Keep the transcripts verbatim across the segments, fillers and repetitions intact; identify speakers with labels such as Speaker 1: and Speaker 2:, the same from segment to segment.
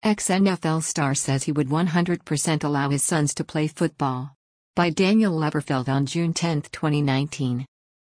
Speaker 1: Ex-N F L star says he would one hundred percent allow his sons to play football. By Daniel Leverfeld on June tenth, twenty nineteen.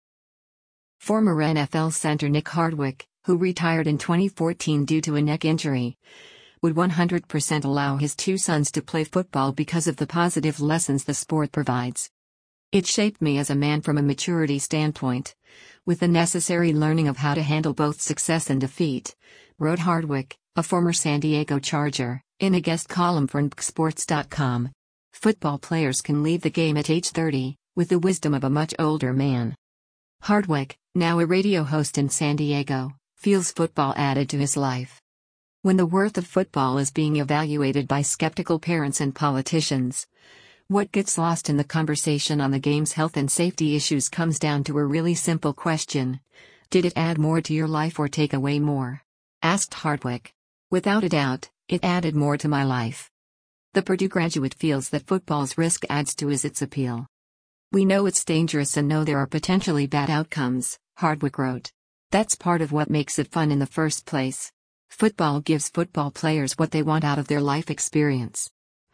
Speaker 1: Former N F L center Nick Hardwick, who retired in twenty fourteen due to a neck injury, would one hundred percent allow his two sons to play football because of the positive lessons the sport provides. It shaped me as a man from a maturity standpoint, with the necessary learning of how to handle both success and defeat, wrote Hardwick, a former San Diego Charger, in a guest column for N B C Sports dot com. Football players can leave the game at age thirty, with the wisdom of a much older man. Hardwick, now a radio host in San Diego, feels football added to his life. When the worth of football is being evaluated by skeptical parents and politicians, what gets lost in the conversation on the game's health and safety issues comes down to a really simple question: did it add more to your life or take away more? Asked Hardwick. Without a doubt, it added more to my life. The Purdue graduate feels that football's risk adds to its appeal. We know it's dangerous and know there are potentially bad outcomes, Hardwick wrote. That's part of what makes it fun in the first place. Football gives football players what they want out of their life experience.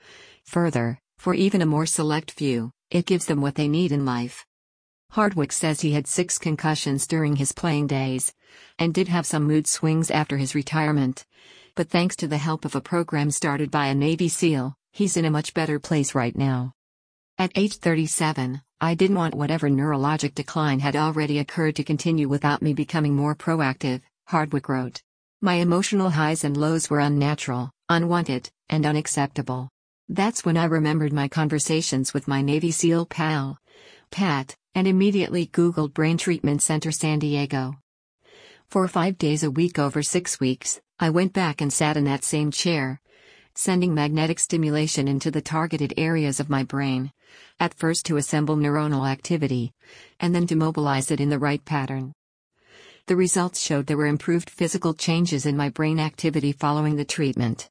Speaker 1: Further, for even a more select few, it gives them what they need in life. Hardwick says he had six concussions during his playing days, and did have some mood swings after his retirement. But thanks to the help of a program started by a Navy SEAL, he's in a much better place right now. At age thirty-seven, I didn't want whatever neurologic decline had already occurred to continue without me becoming more proactive, Hardwick wrote. My emotional highs and lows were unnatural, unwanted, and unacceptable. That's when I remembered my conversations with my Navy SEAL pal, Pat, and immediately Googled Brain Treatment Center San Diego. For five days a week over six weeks, I went back and sat in that same chair, sending magnetic stimulation into the targeted areas of my brain, at first to assemble neuronal activity, and then to mobilize it in the right pattern. The results showed there were improved physical changes in my brain activity following the treatment.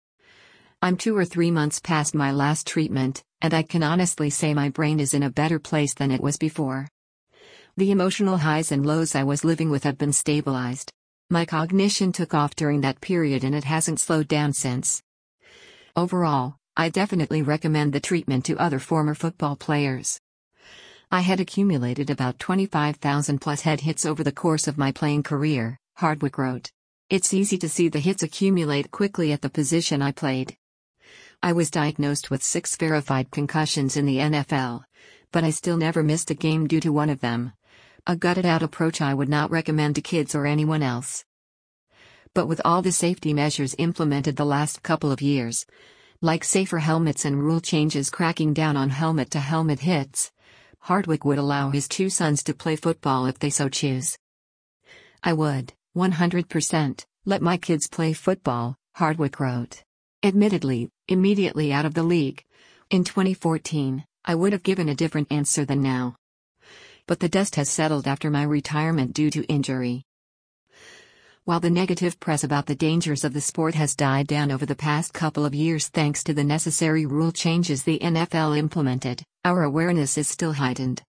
Speaker 1: I'm two or three months past my last treatment, and I can honestly say my brain is in a better place than it was before. The emotional highs and lows I was living with have been stabilized. My cognition took off during that period and it hasn't slowed down since. Overall, I definitely recommend the treatment to other former football players. I had accumulated about twenty-five thousand plus head hits over the course of my playing career, Hardwick wrote. It's easy to see the hits accumulate quickly at the position I played. I was diagnosed with six verified concussions in the N F L, but I still never missed a game due to one of them. A gutted-out approach I would not recommend to kids or anyone else. But with all the safety measures implemented the last couple of years, like safer helmets and rule changes cracking down on helmet-to-helmet hits, Hardwick would allow his two sons to play football if they so choose. I would, one hundred percent, let my kids play football, Hardwick wrote. Admittedly, immediately out of the league, in twenty fourteen, I would have given a different answer than now. But the dust has settled after my retirement due to injury. While the negative press about the dangers of the sport has died down over the past couple of years thanks to the necessary rule changes the N F L implemented, our awareness is still heightened.